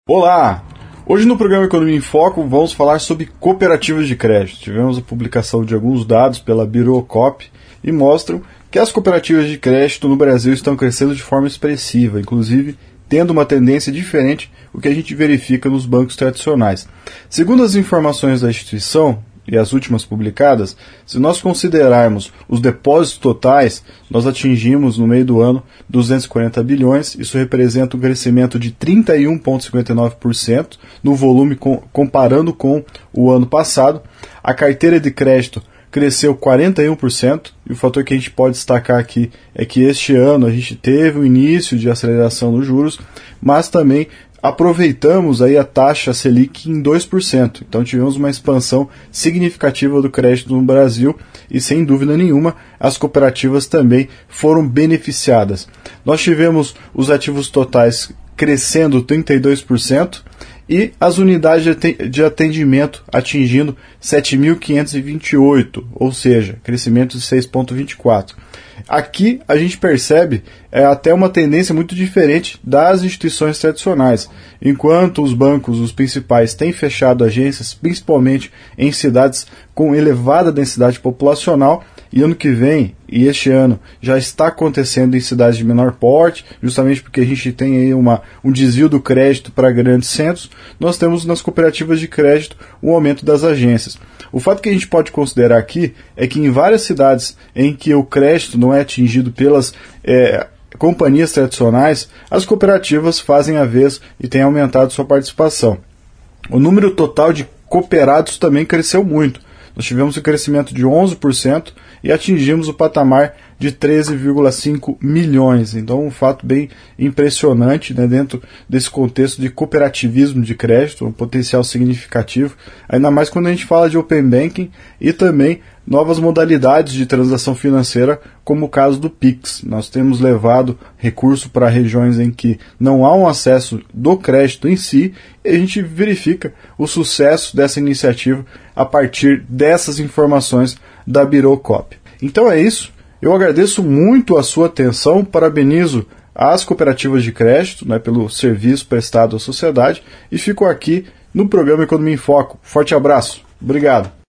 Olá! Hoje no programa Economia em Foco vamos falar sobre cooperativas de crédito. Tivemos a publicação de alguns dados pela Birocop e mostram que as cooperativas de crédito no Brasil estão crescendo de forma expressiva, inclusive tendo uma tendência diferente do que a gente verifica nos bancos tradicionais. Segundo as informações da instituição e as últimas publicadas, se nós considerarmos os depósitos totais, nós atingimos no meio do ano 240 bilhões, isso representa um crescimento de 31,59% no volume comparando com o ano passado. A carteira de crédito cresceu 41%, e o fator que a gente pode destacar aqui é que este ano a gente teve um início de aceleração nos juros, mas também aproveitamos aí a taxa Selic em 2%. Então tivemos uma expansão significativa do crédito no Brasil e, sem dúvida nenhuma, as cooperativas também foram beneficiadas. Nós tivemos os ativos totais crescendo 32% e as unidades de atendimento atingindo 7.528, ou seja, crescimento de 6,24%. Aqui a gente percebe até uma tendência muito diferente das instituições tradicionais. Enquanto os bancos, os principais, têm fechado agências, principalmente em cidades com elevada densidade populacional, e ano que vem, e este ano, já está acontecendo em cidades de menor porte, justamente porque a gente tem aí um desvio do crédito para grandes centros, nós temos nas cooperativas de crédito um aumento das agências. O fato que a gente pode considerar aqui é que em várias cidades em que o crédito não é atingido pelas companhias tradicionais, as cooperativas fazem a vez e têm aumentado sua participação. O número total de cooperados também cresceu muito. Nós tivemos um crescimento de 11% e atingimos o patamar de 13,5 milhões. Então, um fato bem impressionante, né, dentro desse contexto de cooperativismo de crédito, um potencial significativo, ainda mais quando a gente fala de Open Banking e também novas modalidades de transação financeira, como o caso do Pix. Nós temos levado recurso para regiões em que não há um acesso do crédito em si, e a gente verifica o sucesso dessa iniciativa a partir dessas informações da Birocop. Então é isso, eu agradeço muito a sua atenção, parabenizo as cooperativas de crédito, né, pelo serviço prestado à sociedade, e fico aqui no programa Economia em Foco. Forte abraço, obrigado.